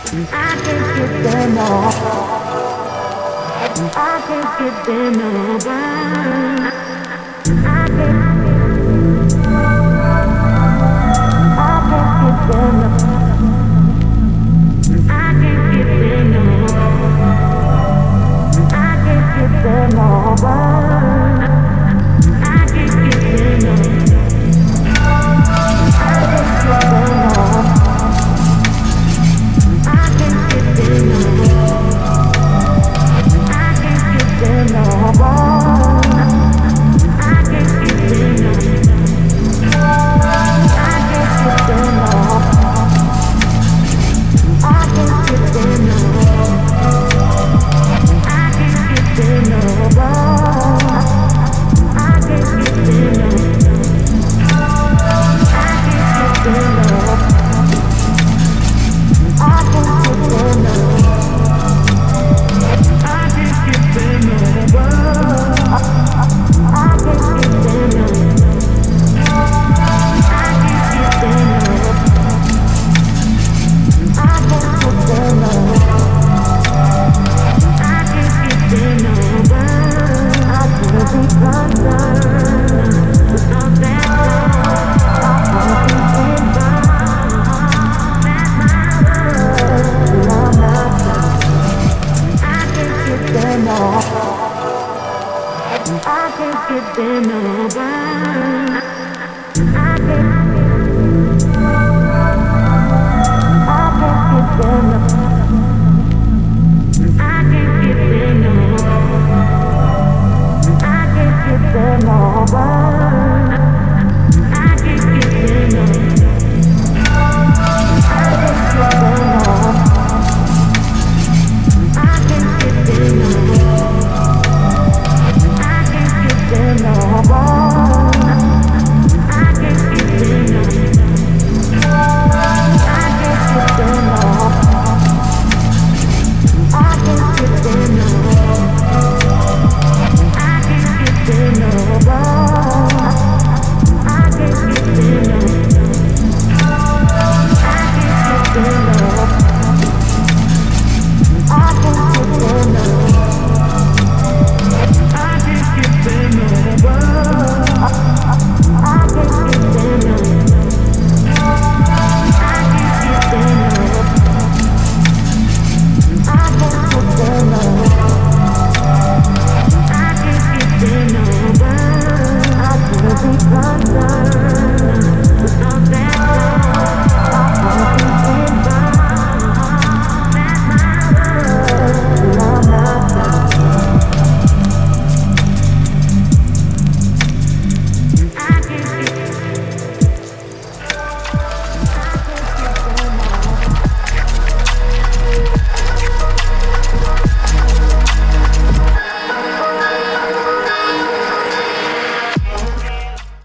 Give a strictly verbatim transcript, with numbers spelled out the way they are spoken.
I can't get them off. I can't get them over. I can't, I can't get them off. I can't get them off. I can't get them over. I can't get them off. I can't get them off. I can't get them off. Them all, I can't get them all. I can't get them all. I can't get them all. I can't get them all. I can't get them all. I can't get them all. I can't get them all. I can't get them over. I can't get them over. I can't get them over. I can't get them over. I can't get them over. I can't be concerned with all that love. I can't be involved. That's my world. I'm not I can't get them off. I can't get them off.